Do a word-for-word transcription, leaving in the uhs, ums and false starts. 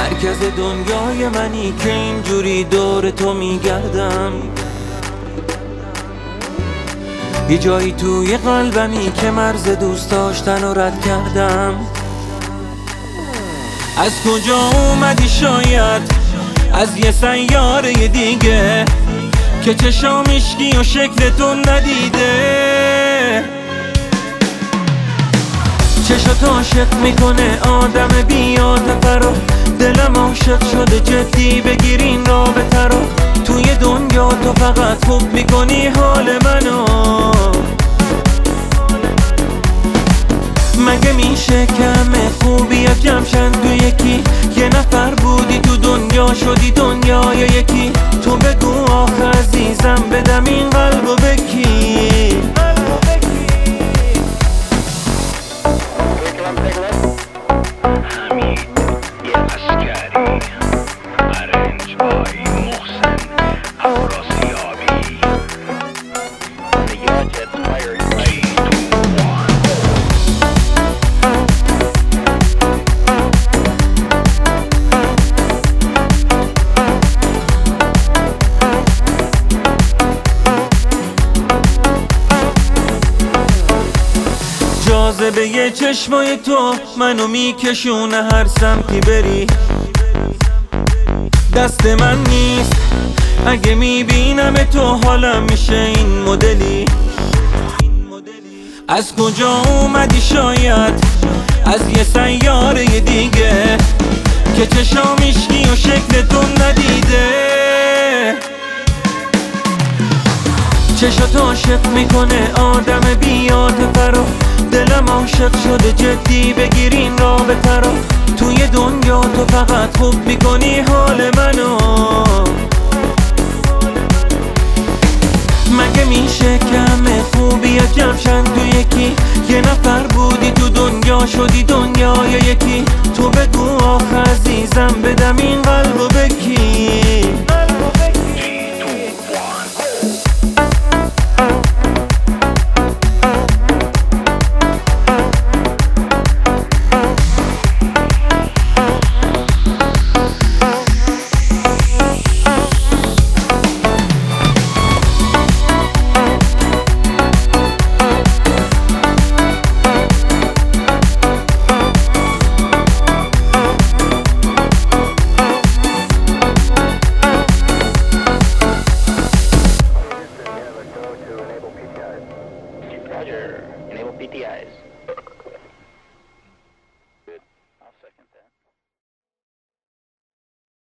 مرکز دنیای منی که اینجوری دور تو میگردم. یه جایی توی قلبمی که مرز دوست داشتن رو رد کردم. از کجا اومدی شاید از یه سیاره دیگه که چشام عشقی و شکلتون ندیده. چشات عاشق میکنه آدم بی‌عاطفه رو، دلم عاشق شده جدی بگیرین رابطه رو. توی دنیا تو فقط خوب میکنی حال منو. مگه میشه کمه خوبیات جمشن تو یکی؟ یه نفر بودی تو دنیا شدی دنیا یا یکی؟ تو بگو آخه عزیزم بدم این قلبو بکی. جاذبه یه چشمای تو منو میکشونه هر سمتی بری. دست من نیست اگه میبینم تو حالم میشه این مدلی. از کجا اومدی شاید از یه سیاره دیگه که چشام عشقی و شکلتون ندیده. چشات عاشق میکنه آدم بی‌عاطفه رو، دلم عاشق شده جدی بگیرین رابطه رو. توی دنیا تو فقط خوب میکنی حال منو. مگه میشه کمه خوبیات جمشن تو یکی؟ یه نفر بودی تو دنیا شدی دنیا یا یکی؟ تو بگو آخه عزیزم بدم این قلبو بکی. Roger, enable P T Is.